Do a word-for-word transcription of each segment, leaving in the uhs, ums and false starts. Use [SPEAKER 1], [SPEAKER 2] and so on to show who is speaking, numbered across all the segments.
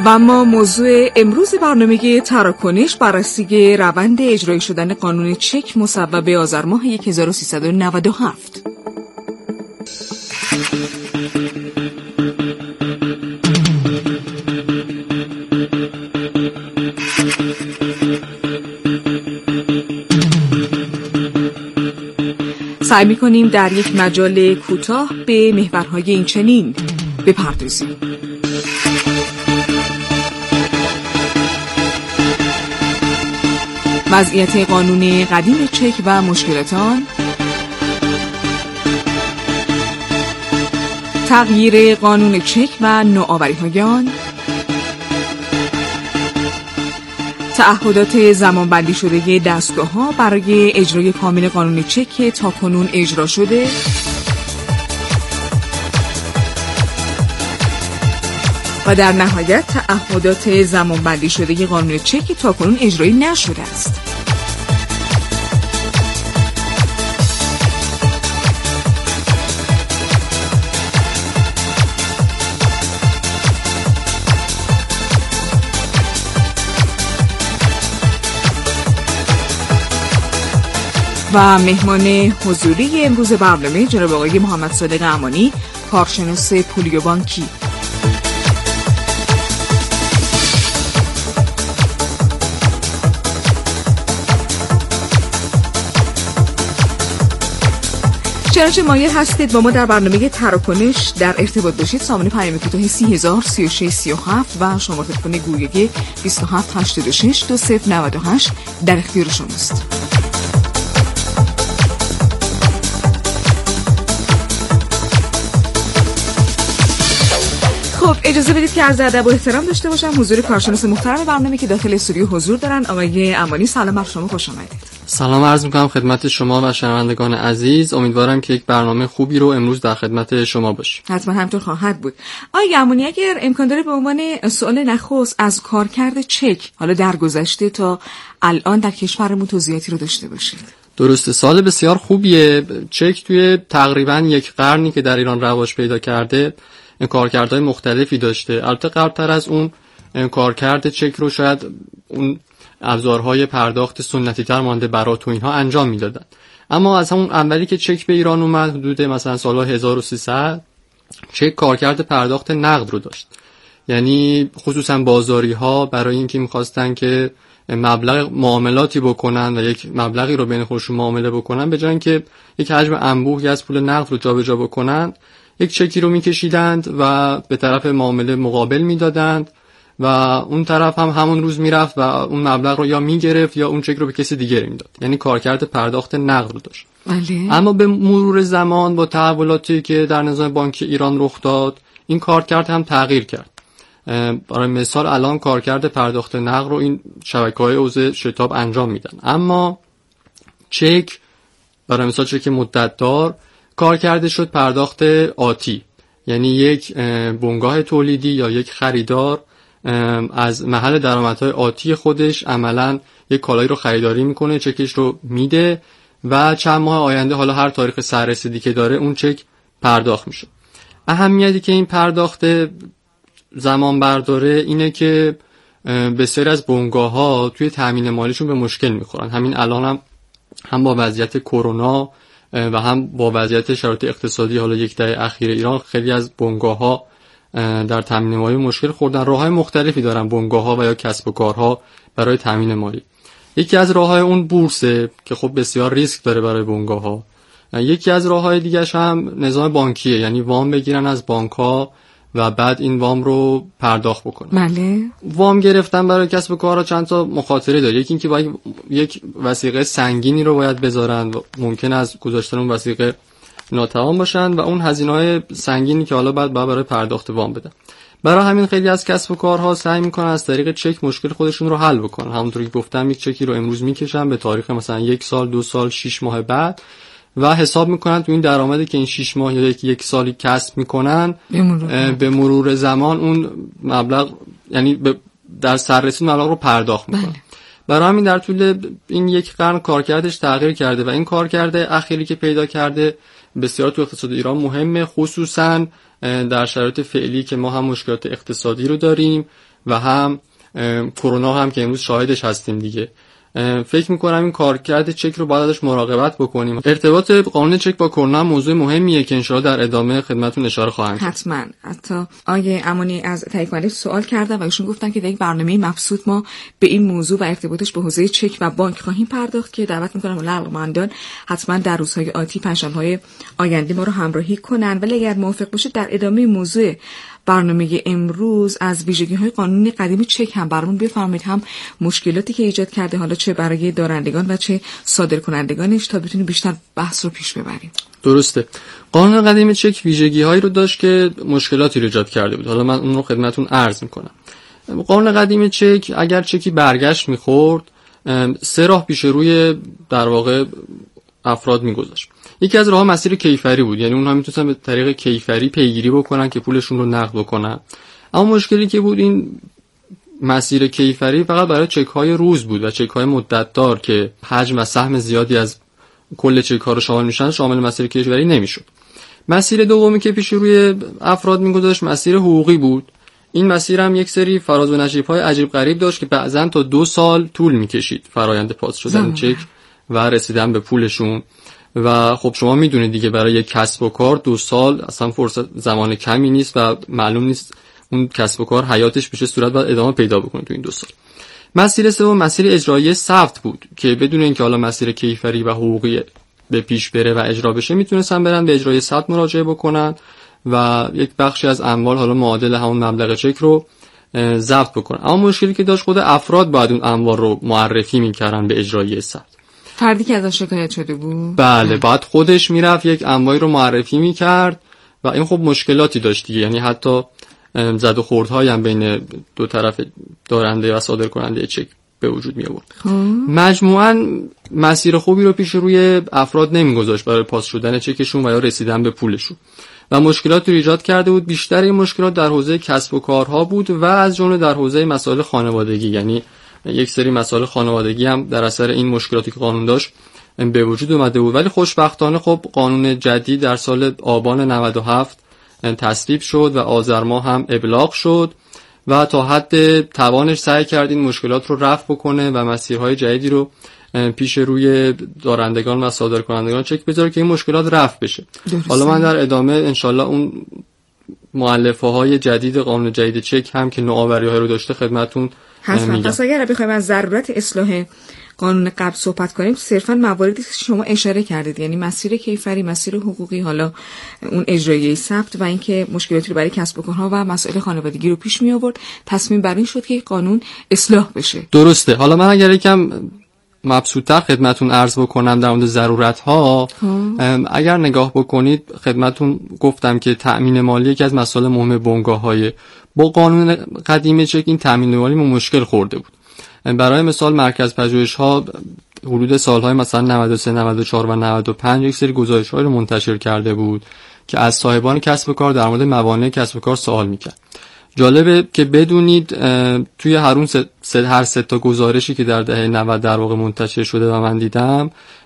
[SPEAKER 1] و اما موضوع امروز برنامه تراکنش بررسی روند اجرایی شدن قانون چک مصوب آذر ماه هزار و سیصد و نود و هفت. سعی می‌کنیم در یک مجال کوتاه به محورهای این چنین بپردازیم. وضعیت قانون قدیم چک و مشکلات آن، تغییر قانون چک و نوآوری‌های آن، تعهدات زمانبندی شده دستگاه‌ها برای اجرای کامل قانون چک که تاکنون اجرا شده و در نهایت تعهدات زمانبندی شده قانون چک که تاکنون اجرایی نشده است. و مهمان حضوری امروز برنامه جناب آقای محمد صادق امانی، کارشناس پولی و بانکی. چنانچه مایل هستید با ما در برنامه تراکنش در ارتباط باشید. سامانه پیام کوتاه سی هزار سی و شش سی و هفت و شماره تلفن گوگل بیست و هفت هشتاد و شش دو صفر نود و هشت در اختیار شماست. خب اجازه بدید که عرض ادب و احترام داشته باشم حضور کارشناس محترم برنامه که داخل استودیو حضور دارن. آقای امانی سلام بر شما، خوش آمدید.
[SPEAKER 2] سلام عرض می‌کنم خدمت شما و شنوندگان عزیز. امیدوارم که یک برنامه خوبی رو امروز در خدمت شما باشیم.
[SPEAKER 1] حتما همینطور خواهد بود. آقای امانی اگر امکان داره به عنوان سوال نخست از کارکرد چک حالا در گذشته تا الان در کشورمون توضیحاتی رو داشته باشید.
[SPEAKER 2] درسته، سوال بسیار خوبیه. چک توی تقریبا یک قرنی که در ایران رواج پیدا کرده کارکردهای مختلفی داشته. البته قبلتر از اون کارکرد چک رو شاید اون ابزارهای پرداخت سنتی تر مانده برات و اینها انجام میدادن، اما از همون اولی که چک به ایران اومد حدود مثلا سال هزار و سیصد چک کارکرد پرداخت نقد رو داشت. یعنی خصوصا بازاری ها برای اینکه میخواستن که مبلغ معاملاتی بکنن و یک مبلغی رو بین خودشون معامله بکنن، به جای اینکه یک حجم انبوهی از پول نقد رو جابجا بکنن یک چکی رو میکشیدند و به طرف معامله مقابل میدادند و اون طرف هم همون روز میرفت و اون مبلغ رو یا میگرفت یا اون چک رو به کسی دیگری میداد. یعنی کارکرد پرداخت نقد رو داشت.
[SPEAKER 1] بله.
[SPEAKER 2] اما به مرور زمان با تحولاتی که در نظام بانکی ایران رخ داد این کارکرد هم تغییر کرد. برای مثال الان کارکرد پرداخت نقد رو این شبکه‌های حوزه شتاب انجام میدن، اما چک برای مثال چک مدت دار کارکرد شد پرداخت آتی. یعنی یک بنگاه تولیدی یا یک خریدار از محل درآمدهای آتی خودش عملاً یک کالایی رو خریداری میکنه، چکش رو میده و چند ماه آینده حالا هر تاریخ سررسیدی که داره اون چک پرداخت میشه. اهمیتی که این پرداخت زمان برداره اینه که بسیاری از بنگاه‌ها توی تامین مالیشون به مشکل میخورن. همین الان هم هم با وضعیت کرونا و هم با وضعیت شرایط اقتصادی حالا یک دهه اخیر ایران خیلی از بنگاه‌ها در تامین مالی مشکل خوردن. راه‌های مختلفی دارن بنگاه‌ها و یا کسب و کارها برای تامین مالی. یکی از راه‌های اون بورسه که خب بسیار ریسک داره برای بنگاه‌ها. یکی از راه‌های دیگه‌ش هم نظام بانکیه، یعنی وام بگیرن از بانک‌ها و بعد این وام رو پرداخت بکنن.
[SPEAKER 1] بله.
[SPEAKER 2] وام گرفتن برای کسب و کارها چند تا مخاطره داره. یکی اینکه باید یک وثیقه سنگینی رو باید بذارن و ممکن است گذاشتن اون وثیقه ناتمام باشن و اون هزینه‌های سنگینی که حالا بعد برای پرداخت وام بدن. برای همین خیلی از کسب و کارها سعی میکنن از طریق چک مشکل خودشون رو حل بکنن. همونطوری که گفتم یک چکی رو امروز میکشن به تاریخ مثلا یک سال، دو سال، شش ماه بعد و حساب میکنن تو این درآمدی که این شش ماه یا یک سالی کسب میکنن به مرور زمان اون مبلغ یعنی در سررسید مبلغ رو پرداخت میکنن. بله. برای همین در طول این یک قرن کارکردش تغییر کرده و این کارکرد اخیری که پیدا کرده بسیار تو اقتصاد ایران مهمه، خصوصا در شرایط فعلی که ما هم مشکلات اقتصادی رو داریم و هم کرونا هم که امروز شاهدش هستیم دیگه. فکر میکنم این کارکرد چک رو باید ازش مراقبت بکنیم. ارتباط قانون چک با کرونا هم موضوع مهمیه که انشاءالله در ادامه خدمتتون اشاره خواهم کرد.
[SPEAKER 1] حتما. حتی آیه امانی از تهیه کننده سوال کردن و ایشون گفتن که در یک برنامه مبسوط ما به این موضوع و ارتباطش به حوزه چک و بانک خواهیم پرداخت که دعوت میکنم علاقه‌مندان حتما در روزهای آتی پنجشنبه‌های آینده ما رو همراهی کنن. ولی اگر موافق باشید در ادامه موضوع برنامه امروز از ویژگی‌های قانون قدیم چک هم برامون بفرمایید، هم مشکلاتی که ایجاد کرده حالا چه برای دارندگان و چه صادرکنندگانش، تا بتونیم بیشتر بحث رو پیش ببریم.
[SPEAKER 2] درسته. قانون قدیم چک ویژگی‌هایی رو داشت که مشکلاتی رو ایجاد کرده بود. حالا من اون رو خدمتتون عرض می‌کنم. قانون قدیم چک اگر چکی برگشت می‌خورد، سه راه پیش روی در واقع افراد می‌گذاشت. یکی از راه‌ها مسیر کیفری بود، یعنی اونها میتونستن به طریق کیفری پیگیری بکنن که پولشون رو نقد بکنن. اما مشکلی که بود این مسیر کیفری فقط برای چک‌های روز بود و چک‌های مدت‌دار که حجم و سهم زیادی از کل چک‌ها رو شامل میشن شامل مسیر کیفری نمیشد. مسیر دومی که پیش روی افراد میگذاشت مسیر حقوقی بود. این مسیر هم یک سری فراز و نشیب‌های عجیب غریب داشت که بعضن تا دو سال طول میکشید فرآیند پاس شدن چک و رسیدن به پولشون. و خب شما میدونید دیگه برای یک کسب و کار دو سال اصلا فرصت زمان کمی نیست و معلوم نیست اون کسب و کار حیاتش به چه صورت باید ادامه پیدا بکنه تو این دو سال. مسیر سوم مسیر اجرایی ثبت بود که بدون اینکه حالا مسیر کیفری و حقوقی به پیش بره و اجرا بشه میتونستن برن به اجرای ثبت مراجعه بکنن و یک بخشی از اموال حالا معادل همون مبلغ چک رو ضبط بکنن. اما مشکلی که داشت خود افراد باید اون اموال رو معرفی میکردن به اجرای ثبت.
[SPEAKER 1] فردی که ازش شکایت شده بود
[SPEAKER 2] بله بعد خودش میرفت یک اموایی رو معرفی میکرد و این خب مشکلاتی داشت دیگه، یعنی حتی زد و خوردهایی هم بین دو طرف دارنده و صادر کننده چک به وجود می آورد. مجموعاً مسیر خوبی رو پیش روی افراد نمیگذاشت برای پاس شدن چکشون و یا رسیدن به پولشون و مشکلات رو ایجاد کرده بود. بیشتر این مشکلات در حوزه کسب و کارها بود و از جمله در حوزه مسائل خانوادگی، یعنی یک سری مسائل خانوادگی هم در اثر این مشکلاتی که قانون داشت به وجود اومده بود. ولی خوشبختانه خب قانون جدید در سال آبان نود و هفت تصویب شد و آذر ماه هم ابلاغ شد و تا حد توانش سعی کرد این مشکلات رو رفع بکنه و مسیرهای جدیدی رو پیش روی دارندگان و صادرکنندگان چک بذاره که این مشکلات رفع بشه. درسته. حالا من در ادامه انشالله اون مؤلفه های جدید قانون جدید چک هم که نوآوری‌ها رو داشته خدمتتون
[SPEAKER 1] میگم. پس اگر بخوایم از ضرورت اصلاح قانون قبل صحبت کنیم، صرفا مواردی که شما اشاره کردید، یعنی مسیر کیفری، مسیر حقوقی، حالا اون اجرایی ثبت و اینکه مشکلاتی رو برای کسب و کارها و مسائل خانوادگی رو پیش می آورد، تصمیم بر این شد که قانون اصلاح بشه.
[SPEAKER 2] درسته. حالا من اگر یکم مبسوط‌تر خدمتون عرض بکنم در مورد ضرورت‌ها، اگر نگاه بکنید خدمتون گفتم که تأمین مالی یکی از مسائل مهم بنگاه‌های با قانون قدیم چک این تأمین مالی مشکل خورده بود. برای مثال مرکز پژوهش‌ها حدود سال‌های مثلا نود و سه، نود و چهار و نود و پنج یک سری گزارش‌هایی رو منتشر کرده بود که از صاحبان کسب و کار در مورد موانع کسب و کار سوال می‌کرد. جالبه که بدونید توی هر اون سه هر سه تا گزارشی که در دهه نود در واقع منتشر شده و من دیدم،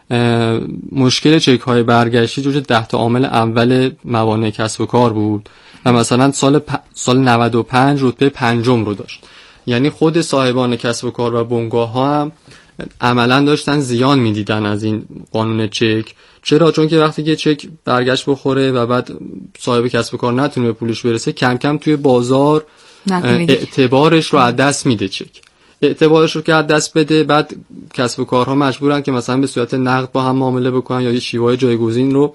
[SPEAKER 2] مشکل چک‌های برگشتی جزو ده تا عامل اول موانع کسب و کار بود و مثلا سال پ... سال نود و پنج رتبه پنجم رو داشت. یعنی خود صاحبان کسب و کار و بنگاه‌ها هم عملاً داشتن زیان می‌دیدن از این قانون چک. چرا؟ چون که وقتی که چک برگشت بخوره و بعد صاحب کسب و کار نتونه به پولش برسه، کم کم توی بازار اعتبارش رو از دست میده. چک اعتبارش رو که از دست بده، بعد کسب و کارها مجبورن که مثلا به صورت نقد با هم معامله بکنن یا یه شیوه جایگزین رو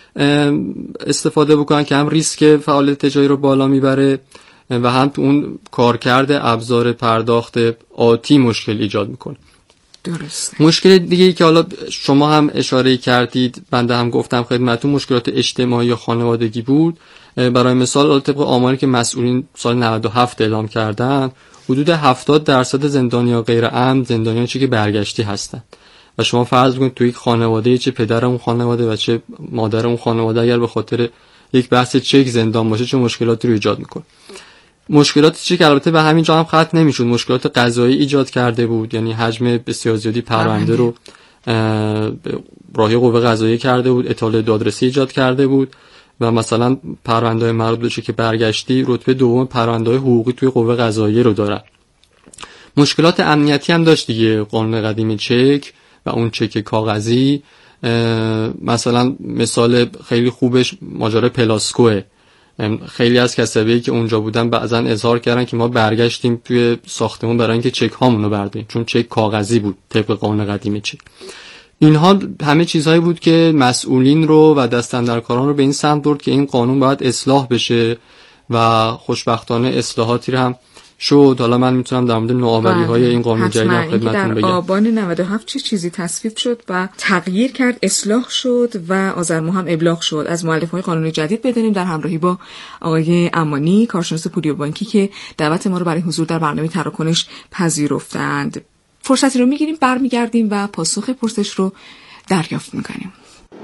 [SPEAKER 2] استفاده بکنن که هم ریسک فعالیت تجاری رو بالا میبره و هم تو اون کارکرد ابزار پرداخت آتی مشکل ایجاد میکنه.
[SPEAKER 1] درست.
[SPEAKER 2] مشکل دیگه ای که حالا شما هم اشاره کردید، بنده هم گفتم خدمتتون، مشکلات اجتماعی یا خانوادگی بود. برای مثال طبق آماری که مسئولین سال نود و هفت اعلام کردن، حدود هفتاد درصد زندانیان غیر عمد زندانیان چه که برگشتی هستن و شما فرض کنید توی یک خانواده، چه پدر اون خانواده و چه مادر اون خانواده اگر به خاطر یک بحث چک زندان باشه چه مشکلاتی رو ایجاد میکنه. مشکلات چک البته به همین جا هم ختم نمیشد، مشکلات قضایی ایجاد کرده بود، یعنی حجم بسیار زیادی پرونده رو راهی قوه قضاییه کرده بود، اطاله دادرسی ایجاد کرده بود و مثلا پرونده‌های مربوط به چک برگشتی رتبه دوم پرونده‌های حقوقی توی قوه قضاییه رو دارن. مشکلات امنیتی هم داشت دیگه قانون قدیم چک و اون چک کاغذی. مثلا مثال خیلی خوبش ماجرای پلاسکوه. خیلی از کسایی که اونجا بودن بعضا اظهار کردن که ما برگشتیم توی ساختمون برای اینکه چک هامونو برداریم، چون چک کاغذی بود طبق قانون قدیم چک. اینها همه چیزهایی بود که مسئولین رو و دستاندرکاران رو به این سمت برد که این قانون باید اصلاح بشه و خوشبختانه اصلاحاتی رو هم شد. حالا من میتونم در مورد نوآوری‌های این قانون جدید خدمتتون بگم.
[SPEAKER 1] در آبان نود و هفت چه چیزی تصویب شد و تغییر کرد، اصلاح شد و آذر ماه هم ابلاغ شد. از مؤلفه‌های قانون جدید بدونیم در همراهی با آقای امانی، کارشناس پولی و بانکی که دعوت ما رو برای حضور در برنامه تراکنش پذیرفتند. فرصتی رو میگیریم، برمیگردیم و پاسخ پرسش رو دریافت میکنیم.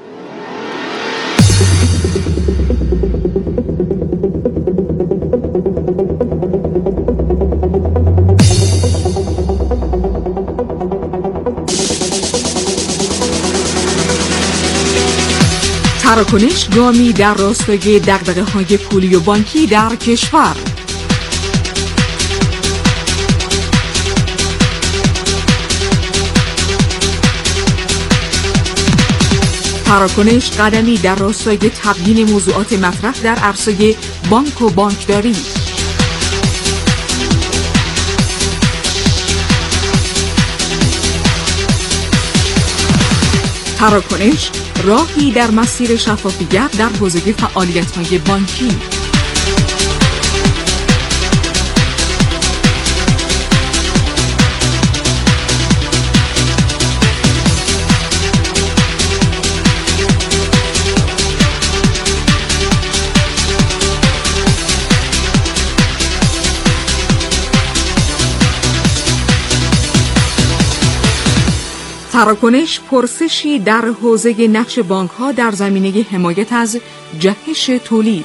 [SPEAKER 1] تراکنش گامی در راستای دغدغه‌های پولی و بانکی در کشور. تراکنش قدمی در راستای تبیین موضوعات مطرح در عرصه بانک و بانکداری. تراکنش راهی در مسیر شفافیت در حوزه فعالیت‌های بانکی. تراکنش پرسشی در حوزه نقش بانک‌ها در زمینه حمایت از جهش تولید.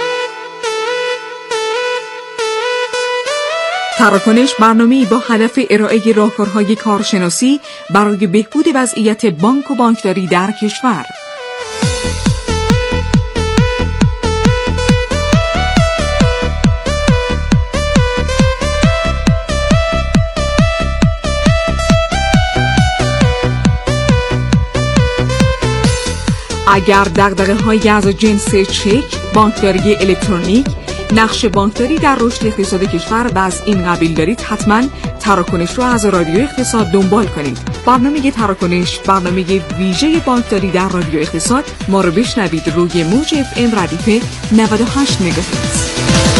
[SPEAKER 1] تراکنش برنامه‌ای با هدف ارائه راهکارهای کارشناسی برای بهبود وضعیت بانک و بانکداری در کشور. اگر دغدغه‌هایی از جنس چک، بانکداری الکترونیک، نقش بانکداری در رشد اقتصاد کشور و از این قبیل دارید، حتما تراکنش رو از رادیو اقتصاد دنبال کنید. برنامه تراکنش، برنامه ویژه بانکداری در رادیو اقتصاد. ما رو بشنوید روی موج اف ام ردیف نود و هشت مگاهرتز.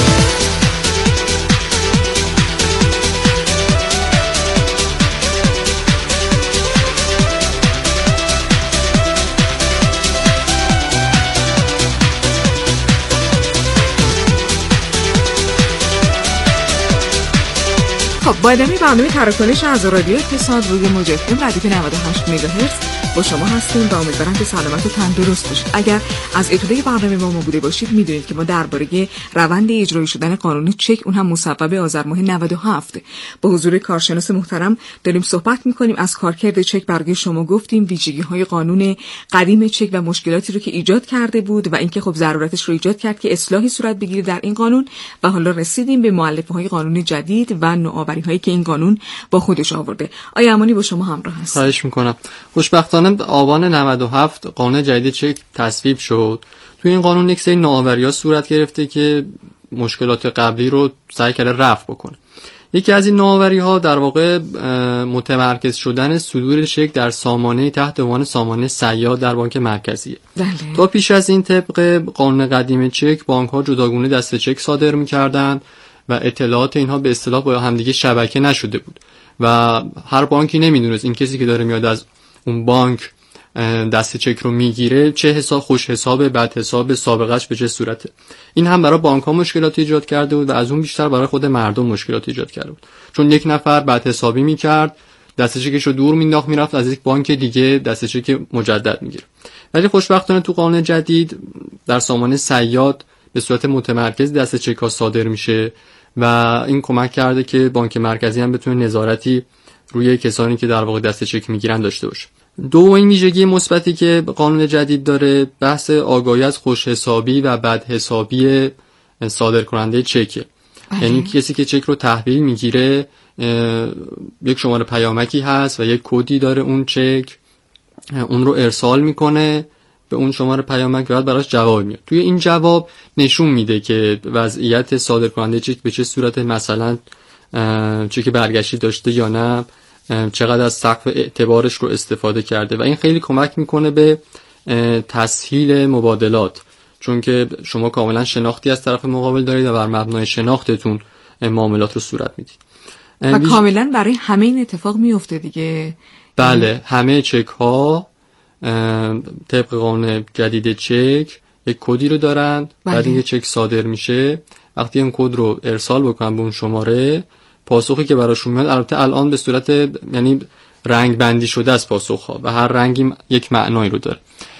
[SPEAKER 1] با ادامه برنامه تراکنش از رادیو اقتصاد روی موج اف ام ردیف نود و هشت مگاهرتز با شما هستیم و امیدوارم که سلامت و تندرست باشید. اگر از ابتدای برنامه با ما بوده باشید میدونید که ما درباره روند اجرایی شدن قانون چک، اون هم مصوب آذر ماه نود و هفت، با حضور کارشناس محترم داریم صحبت میکنیم. از کارکرد چک برای شما گفتیم، ویژگی‌های قانون قدیم چک و مشکلاتی رو که ایجاد کرده بود و اینکه خب ضرورتش رو ایجاد کرد که اصلاحی صورت بگیره در این قانون، و حالا رسیدیم به مؤلفه‌های قانون جدید و نوآوری‌هایی که این قانون با خودش آورده. آیا امانی با شما همراه هست؟
[SPEAKER 2] خواهش میکنم. خوشبختانه آبان نود و هفت قانون جدید چک تصویب شد. توی این قانون یک سری نوآوری‌ها صورت گرفته که مشکلات قبلی رو سعی کرده رفع بکنه. یکی از این نوآوری‌ها در واقع متمرکز شدن صدور چک در سامانه تحت عنوان سامانه صیاد در بانک مرکزیه.
[SPEAKER 1] بله.
[SPEAKER 2] تا پیش از این طبق قانون قدیم چک بانک‌ها جداگونه دسته چک صادر می‌کردند و اطلاعات اینها به اصطلاح با همدیگه شبکه نشده بود و هر بانکی نمیدونست این کسی که داره میاد از اون بانک دسته چک رو میگیره چه حساب، خوش حساب، بد حساب، سابقهش به چه صورته. این هم برای بانک ها مشکلات ایجاد کرده بود و از اون بیشتر برای خود مردم مشکلات ایجاد کرده بود، چون یک نفر بد حسابی میکرد، دسته چکش رو دور مینداخت میرفت از یک بانک دیگه دسته چک مجدد میگیره. ولی خوشبختانه تو قانون جدید در سامانه صیاد به صورت متمرکز دسته چک ها صادر میشه و این کمک کرده که بانک مرکزی هم بتونه نظارتی روی کسانی که در واقع دسته چک میگیرن داشته باشه. دومین ویژگی مثبتی که قانون جدید داره بحث آگاهی از خوش حسابی و بد حسابی صادر کننده چکه. یعنی کسی که چک رو تحویل میگیره یک شماره پیامکی هست و یک کدی داره اون چک، اون رو ارسال میکنه به اون شماره پیامک و بعد براش جواب میاد. توی این جواب نشون میده که وضعیت صادر کننده چک به چه صورت، مثلا چک برگشتی داشته یا نه، چقدر از سقف اعتبارش رو استفاده کرده و این خیلی کمک میکنه به تسهیل مبادلات، چون که شما کاملا شناختی از طرف مقابل دارید و بر مبنای شناختتون معاملات رو صورت میدید
[SPEAKER 1] و بیش... کاملا برای همه این اتفاق میفته دیگه.
[SPEAKER 2] بله، همه چک ها طبق قانون جدید چک یک کدی رو دارن. بله. بعد اینکه چک صادر میشه، وقتی این کد رو ارسال بکنن به اون شماره، پاسخی که براشون میاد البته الان به صورت یعنی رنگ بندی شده از پاسخ ها و هر رنگی یک معنایی رو داره.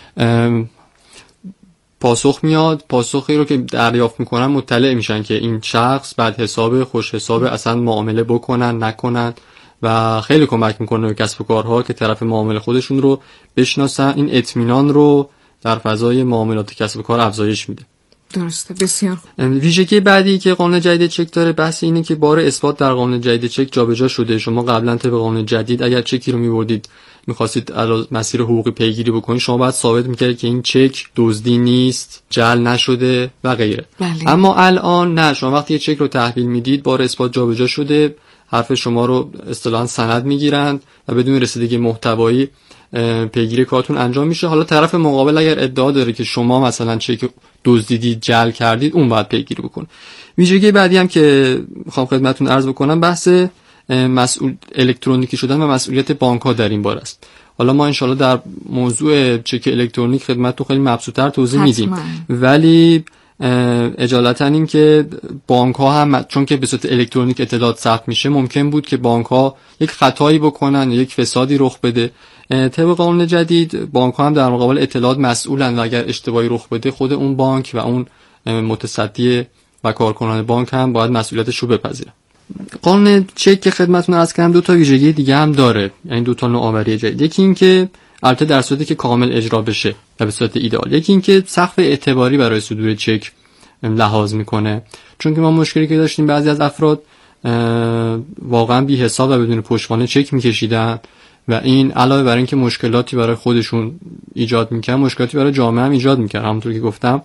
[SPEAKER 2] پاسخ میاد، پاسخی رو که دریافت میکنن مطلع میشن که این شخص بد حساب، خوش حساب، اصلا معامله بکنن نکنن و خیلی کمک میکنه به کسب و کارها که طرف معامله خودشون رو بشناسن. این اطمینان رو در فضای معاملات کسب و کار افزایش میده.
[SPEAKER 1] درسته، بسیار خوب.
[SPEAKER 2] ویژگی بعدی که قانون جدید چک داره بحث اینه که بار اثبات در قانون جدید چک جابجا شده. شما قبلا طبق قانون جدید اگر چکی رو میبردید میخواستید از مسیر حقوقی پیگیری بکنید، شما باید ثابت میکردید که این چک دزدی نیست، جعل نشده و غیره. بله. اما الان نه، شما وقتی چک رو تحویل میدید بار اثبات جابجا شده، حرف شما رو اصطلاحاً سند میگیرند و بدون رسیدگی محتوایی پیگیری کارتون انجام میشه. حالا طرف مقابل اگر ادعا داره که شما مثلا چک دزدیدید، جعل کردید، اون باید پیگیری بکنه. ویژگی بعدی هم که میخوام خدمتتون عرض بکنم بحث مسئول الکترونیکی شدن و مسئولیت بانک‌ها در این باره است. حالا ما انشالله در موضوع چک الکترونیک خدمتتون خیلی مبسوط‌تر توضیح میدیم، ولی اجالتا این که بانک ها هم چون که به صورت الکترونیک اطلاعات ثبت میشه، ممکن بود که بانک ها یک خطایی بکنن یا یک فسادی رخ بده. طبق قانون جدید بانک ها هم در مقابل اطلاعات مسئولن و اگر اشتباهی رخ بده خود اون بانک و اون متصدی و کارکنان بانک هم باید مسئولیتش رو بپذیرن. قانون چک که خدمتتون عرض کردم دو تا ویژگی دیگه هم داره، یعنی دو تا نوآوری جدید. یکی این که البته در صورتی که کامل اجرا بشه و به صورت ایدئال، یکی این که سقف اعتباری برای صدور چک لحاظ میکنه، چون که ما مشکلی که داشتیم بعضی از افراد واقعا بی حساب و بدون پشتوانه چک میکشیدن و این علاوه بر اینکه مشکلاتی برای خودشون ایجاد میکنه، مشکلاتی برای جامعه هم ایجاد میکنه. همونطور که گفتم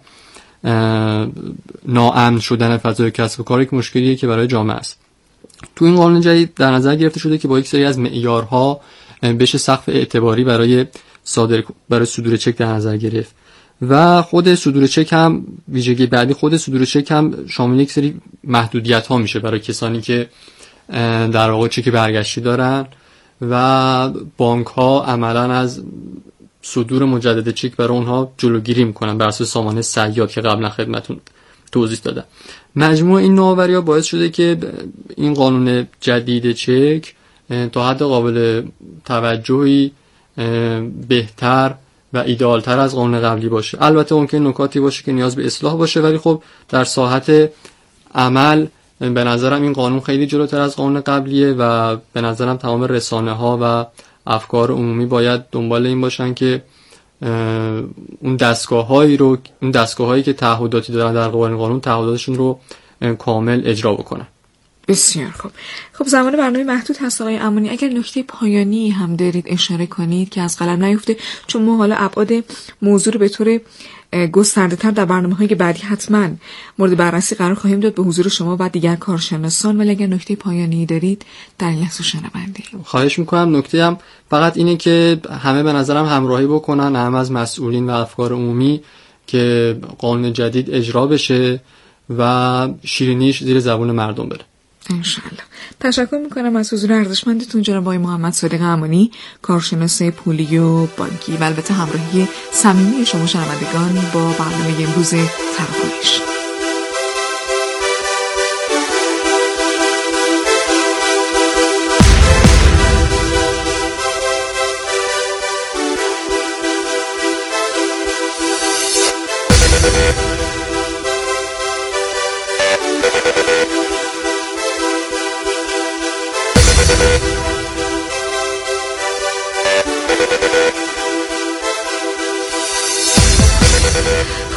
[SPEAKER 2] ناامن شدن فضای کسب و کار یک مشکلیه که برای جامعه است. تو این قانون جدید در نظر گرفته شده که با یک سری از معیارها بشه سقف اعتباری برای صادر برای صدور چک در نظر گرفت و خود صدور چک هم ویژگی بعدی خود صدور چک هم شامل یک سری محدودیت ها میشه برای کسانی که در واقع چک برگشتی دارن و بانک ها عملا از صدور مجدد چک برای اونها جلوگیری میکنن بر اساس سامانه صیاد که قبلا خدمتتون توضیح دادم. مجموع این نوآوری‌ها باعث شده که این قانون جدید چک تا حد قابل توجهی بهتر و ایدئالتر از قانون قبلی باشه. البته ممکن نکاتی باشه که نیاز به اصلاح باشه، ولی خب در ساحت عمل به نظرم این قانون خیلی جلوتر از قانون قبلیه و به نظرم تمام رسانه‌ها و افکار عمومی باید دنبال این باشن که اون دستگاه‌هایی رو اون دستگاه‌هایی که تعهداتی دارن در قبال قانون تعهداتشون رو کامل اجرا بکنن.
[SPEAKER 1] بسیار خوب. خب زمان برنامه محدود هست آقای امانی، اگر نکته پایانی هم دارید اشاره کنید که از قلم نیفته، چون ما حالا ابعاد موضوع رو به طور گسترده‌تر در برنامه‌های بعدی حتما مورد بررسی قرار خواهیم داد به حضور شما و دیگر کارشناسان، ولی اگر نکته پایانی دارید در لحظه شنونده.
[SPEAKER 2] خواهش می‌کنم. نکته هم فقط اینه که همه به نظرم همراهی بکنن، هم از مسئولین و افکار عمومی، که قانون جدید اجرا بشه و شیرینیش زیر زبون مردم بره.
[SPEAKER 1] انشالله. تشکر میکنم از حضور ارزشمندتون جناب آقای محمد صادق امانی، کارشناس پولی و بانکی، و البته همراهی صمیمی شما شنوندگان با برنامه امروز تراکنش.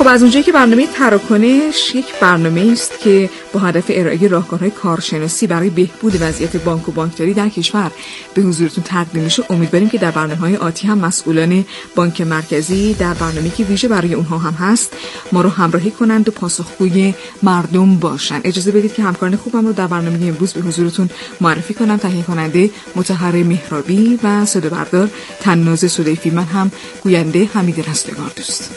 [SPEAKER 1] از اونجایی که برنامه تراکنش یک برنامه است که با هدف ارائه راهکارهای کارشناسی برای بهبود وضعیت بانک و بانکداری در کشور به حضورتون تقدیم میشه، امیدواریم که در برنامه‌های آتی هم مسئولان بانک مرکزی در برنامه‌ای که ویژه برای اونها هم هست ما رو همراهی کنند و پاسخگوی مردم باشن. اجازه بدید که همکاران خوبم رو در برنامه امروز به حضورتون معرفی کنم. تهیه کننده مطهر مهرابی و صدا بردار تناز سلیفی، من هم گوینده حمید رستگار دوست.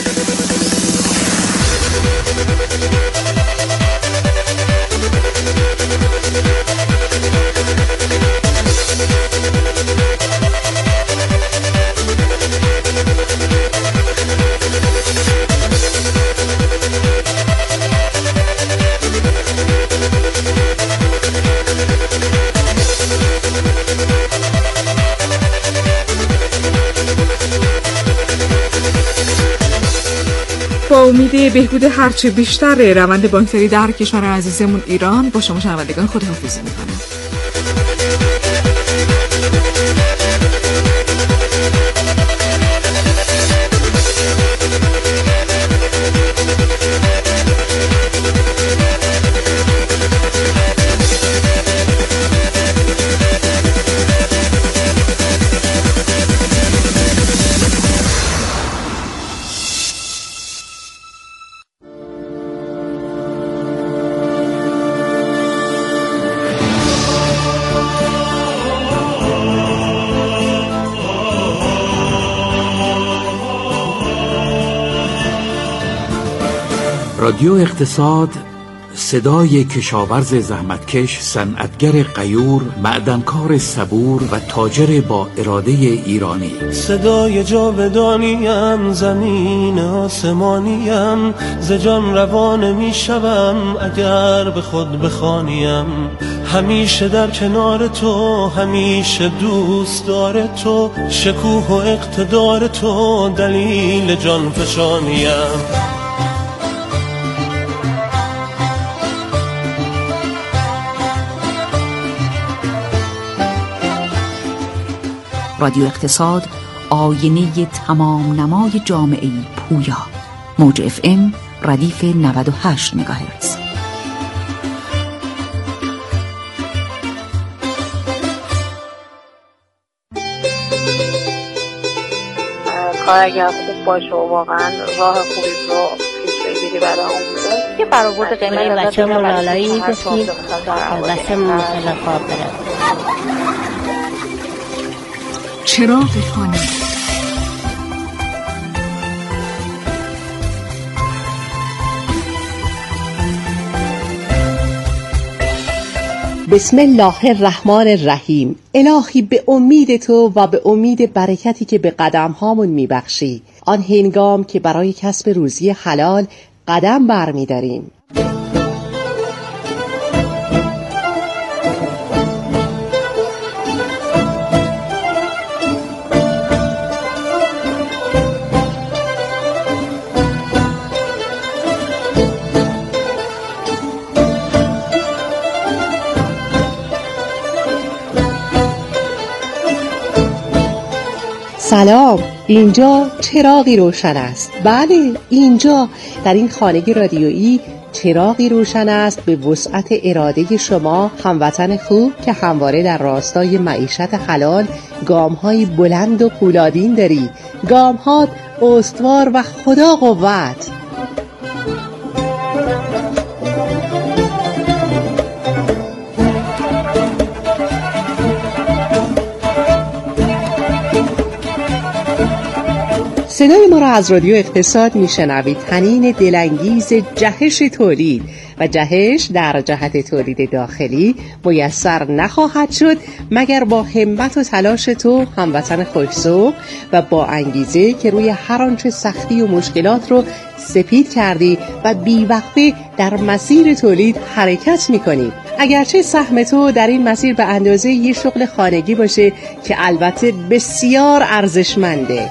[SPEAKER 1] با امید بهبود هرچه بیشتر روند بانکداری در کشور عزیزمون ایران با شما شنوندگان خداحافظی می‌کنم.
[SPEAKER 3] رادیو اقتصاد، صدای کشاورز زحمتکش، صنعتگر غیور، معدنکار صبور و تاجر با اراده ایرانی.
[SPEAKER 4] صدای جاودانیم، زمین آسمانیم، ز جان روان می شوم اگر به خود بخوانیم. همیشه در کنار تو، همیشه دوست دار تو، شکوه و اقتدار تو دلیل جان فشانیم.
[SPEAKER 5] رادیو اقتصاد، آینه تمام نمای جامعه پویا. موج اف ام ردیف نود و هشت مگاهرتز.
[SPEAKER 6] کار اگر خوب باشه و واقعا راه خوبی رو پیش بگیری برای عموده، یه برآورد قیمت
[SPEAKER 7] بچه ملالایی میگفتیم بسه ممکنه خواب بره.
[SPEAKER 1] چراغ خانه.
[SPEAKER 8] بسم الله الرحمن الرحیم. الهی به امید تو و به امید برکتی که به قدم هامون میبخشی، آن هنگام که برای کسب روزی حلال قدم برمیداریم، سلام، اینجا چراغی روشن است. بله، اینجا در این خانگی رادیویی چراغی روشن است به وسعت اراده شما، هموطن خوب که همواره در راستای معیشت حلال گام‌های بلند و پولادین داری. گام‌هات استوار و خدا قوت. صدای ما را از رادیو اقتصاد میشنوید. طنین دلانگیز جهش تولید و جهش در جهت تولید داخلی میسر نخواهد شد مگر با همت و تلاش تو، هموطن خوش‌ذوق و با انگیزه که روی هر آنچه سختی و مشکلات رو سپید کردی و بی‌وقفه در مسیر تولید حرکت میکنی. اگرچه سهم تو در این مسیر به اندازه یه شغل خانگی باشه که البته بسیار ارزشمنده.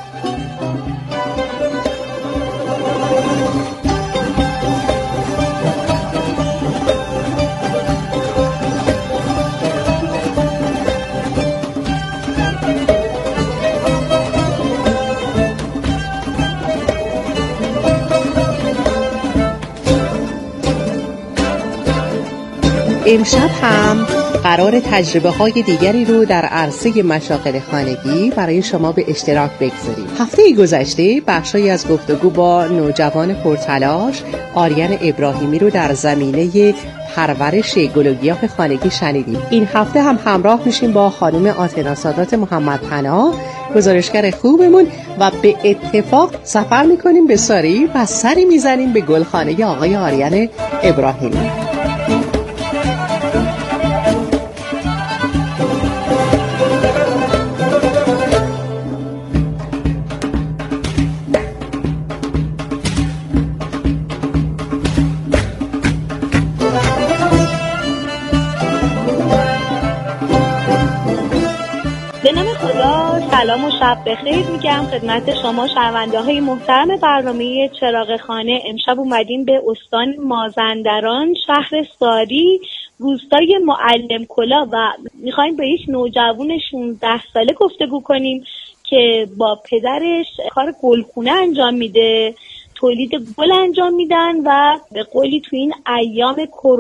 [SPEAKER 8] امشب هم قرار تجربه های دیگری رو در عرصه مشاغل خانگی برای شما به اشتراک بگذاریم. هفته گذشته بخشی از گفتگو با نوجوان پرتلاش آریان ابراهیمی رو در زمینه پرورش گل و گیاه خانگی شنیدیم. این هفته هم همراه میشیم با خانم آتنا سادات محمد پناه، گزارشگر خوبمون، و به اتفاق سفر میکنیم به ساری و سری میزنیم به گلخانه آقای آریان ابراهیمی.
[SPEAKER 6] سلام و شب بخیر میگم خدمت شما شنونده های محترم برنامه چراغ خانه. امشب اومدیم به استان مازندران، شهر ساری، روستای معلم کلا، و میخوایم به یک نوجوان شانزده ساله گفتگو کنیم که با پدرش کار گلخونه انجام میده، تولید گل انجام میدن و به قولی تو این ایام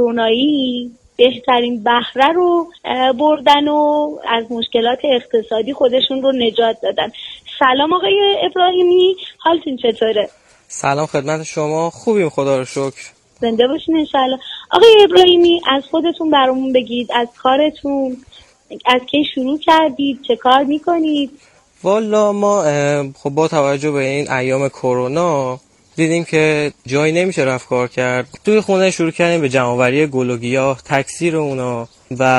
[SPEAKER 6] کرونایی بهترین بهره رو بردن و از مشکلات اقتصادی خودشون رو نجات دادن. سلام آقای ابراهیمی، حالتون چطوره؟
[SPEAKER 9] سلام خدمت شما، خوبیم خدا رو شکر.
[SPEAKER 6] زنده باشین انشالله. آقای ابراهیمی از خودتون برامون بگید، از کارتون، از کی شروع کردید، چه کار میکنید؟
[SPEAKER 9] والا ما خب با توجه به این ایام کرونا دیدیم که جایی نمیشه رفت کار کرد، توی خونه شروع کردیم به جمع‌آوری گل و گیاه، تکثیر اونا،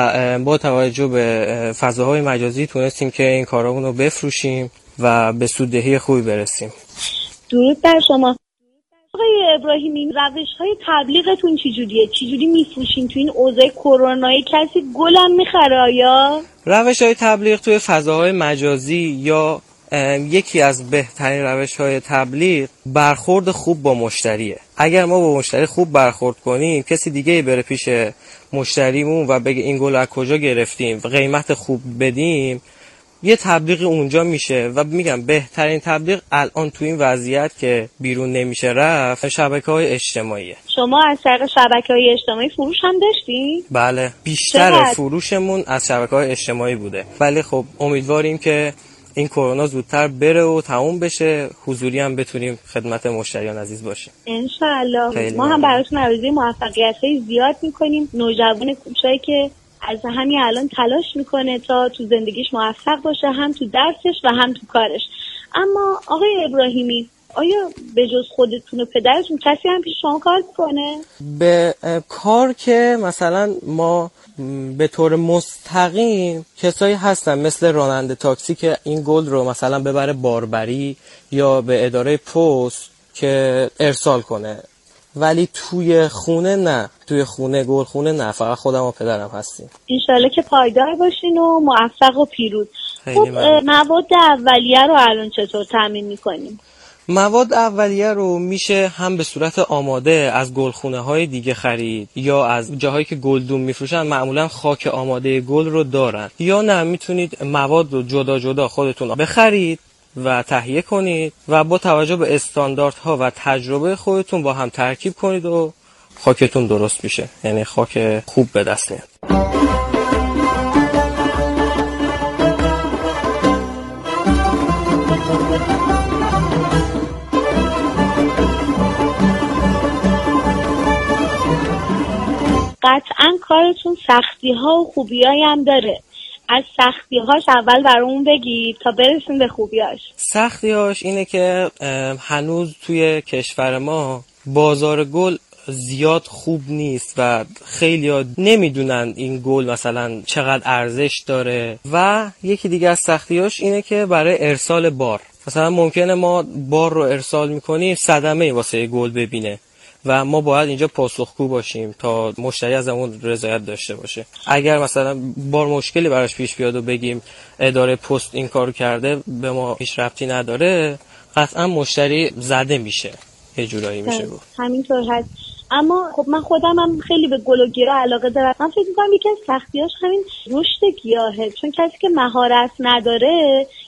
[SPEAKER 9] و با توجه به فضاهای مجازی تونستیم که این کارامون رو بفروشیم و به سوددهی خوبی برسیم.
[SPEAKER 6] درود بر شما. آقای ابراهیمی، روش‌های تبلیغتون چجوریه؟ چجوری میفروشین تو این اوضاع کرونایی؟ کسی گلم میخره آیا؟
[SPEAKER 9] روش‌های تبلیغ توی فضاهای مجازی یا یکی از بهترین روش‌های تبلیغ برخورد خوب با مشتریه. اگر ما با مشتری خوب برخورد کنیم، کسی دیگه بره پیش مشتریمون و بگه این گل از کجا گرفتیم و قیمت خوب بدیم، یه تبلیغ اونجا میشه. و میگم بهترین تبلیغ الان تو این وضعیت که بیرون نمیشه رفت، شبکه‌های اجتماعیه.
[SPEAKER 6] شما از طریق شبکه‌های اجتماعی فروش هم داشتین؟
[SPEAKER 9] بله، بیشتر فروشمون از شبکه‌های اجتماعی بوده. ولی خب امیدواریم که این کرونا زودتر بره و تموم بشه، حضوری هم بتونیم خدمت مشتریان عزیز باشیم
[SPEAKER 6] انشاءالله. ما هم براتون آرزوی موفقیت‌های زیاد می‌کنیم. نوجوان کوچایی که از همین الان تلاش میکنه تا تو زندگیش موفق باشه، هم تو درسش و هم تو کارش. اما آقای ابراهیمی، آیا به جز خودتون و پدرتون کسی هم پیش شما کار کنه؟
[SPEAKER 9] به کار که مثلا ما به طور مستقیم کسایی هستن مثل راننده تاکسی که این گل رو مثلا ببره باربری یا به اداره پست که ارسال کنه، ولی توی خونه نه، توی خونه گل خونه نه، فقط خودم و پدرم هستیم.
[SPEAKER 6] انشالله که پایدار باشین و موفق و پیروز. خب مواد اولیه رو الان چطور تامین میکنیم؟
[SPEAKER 9] مواد اولیه رو میشه هم به صورت آماده از گلخونه های دیگه خرید، یا از جاهایی که گلدون میفروشن معمولا خاک آماده گل رو دارن، یا نه میتونید مواد رو جدا جدا خودتون بخرید و تهیه کنید و با توجه به استانداردها و تجربه خودتون با هم ترکیب کنید و خاکتون درست میشه، یعنی خاک خوب به دست میاد.
[SPEAKER 6] قطعاً کارتون سختی ها و خوبی هایی هم داره. از سختی هاش اول برامون بگید تا برسیم به خوبیاش.
[SPEAKER 9] سختی هاش اینه که هنوز توی کشور ما بازار گل زیاد خوب نیست و خیلی ها نمیدونن این گل مثلا چقدر ارزش داره. و یکی دیگه از سختی هاش اینه که برای ارسال بار، مثلا ممکنه ما بار رو ارسال میکنیم صدمه واسه گل ببینه و ما باید اینجا پاسخگو باشیم تا مشتری از همون رضایت داشته باشه. اگر مثلا بار مشکلی براش پیش بیاد و بگیم اداره پست این کارو کرده به ما هیچ ربطی نداره، قطعا مشتری زده میشه، یه جورایی میشه گفت.
[SPEAKER 6] همینطور هست. اما خب من خودم هم خیلی به گل و گیاه علاقه دارم. من فکر می‌کنم یکی از سختیاش همین رشد گیاهه، چون کسی که مهارت نداره